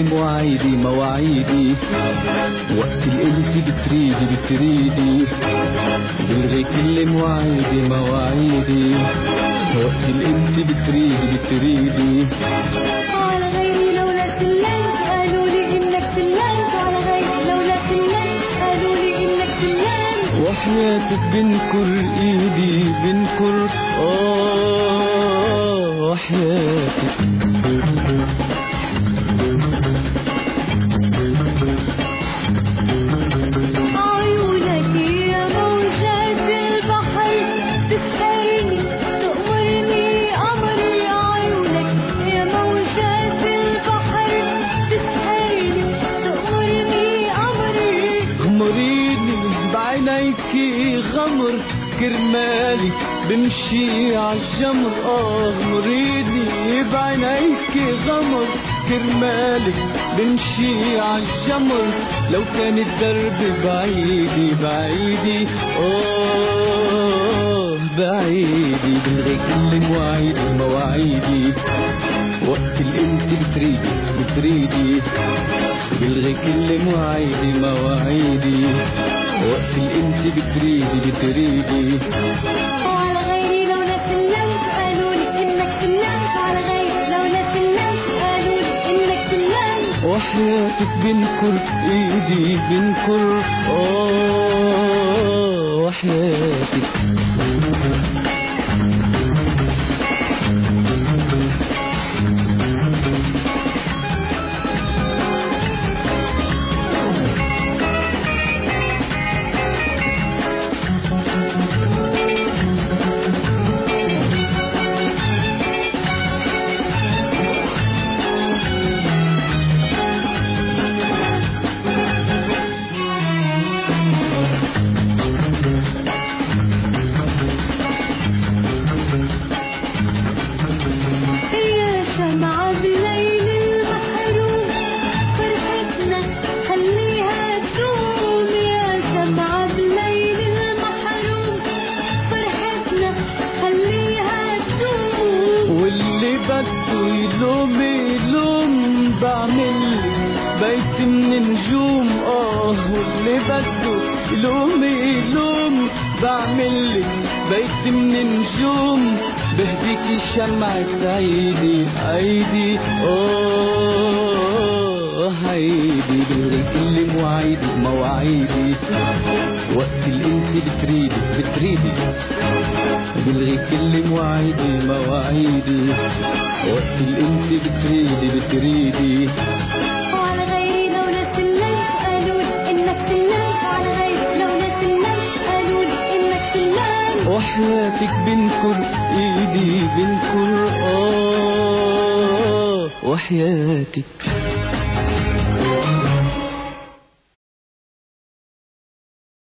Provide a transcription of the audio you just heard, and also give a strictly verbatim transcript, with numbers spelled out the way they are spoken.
مواعيدي مواعيدي، وقت الانت بتريدي بتريدي، بلغي كل مواعيدي مواعيدي، وقت الانت بتريدي بتريدي. على غيري لولا سلمت قالوا لي انك سلمت، على غيري لولا سلمت قالوا لي انك سلمت، وحياتك بنكر ايدي بنكر اه وحياتك. عيونك يا موجات البحر تسحرني تأمرني أمر، عيونك يا موجات البحر تسحرني تأمرني أمر. غمريني بعينيكي غمر كرمالي بمشي عالجمر، اه غمريني بعينيكي غمر كرمالك بمشي عالجمر. لو كان الدرب بعيدي بعيدي اه بعيدي، بلغي كل مواعيدي مواعيدي، وقت الانت بتريدي بتريدي، بلغي كل مواعيدي مواعيدي، وقت الانت بتريدي بتريدي. على غيري لولا سلمت قالوا لي انك سلمت، على غيري لولا سلمت قالوا لي انك سلمت، وحياتك بنكر ايدي بنكر اه وحياتك. يلوم يلوم بعملك بيت من نجوم اه، واللي بده يلوم يلوم بعملك بيت من نجوم. بهديكي شمعة عيدي عيدي اه عيدي، بلغي كل مواعيدي مواعيدي، وقت اللي انت بتريدي بتريدي، بلغي كل مواعيدي مواعيدي، وقت اللي انت بتريدي بتريدي. وعلى غيري لولا سلمت قالوا لي انك سلمت، على غيري لولا سلمت قالوا لي انك سلمت، وحياتك بنكر ايدي بنكر اه وحياتك.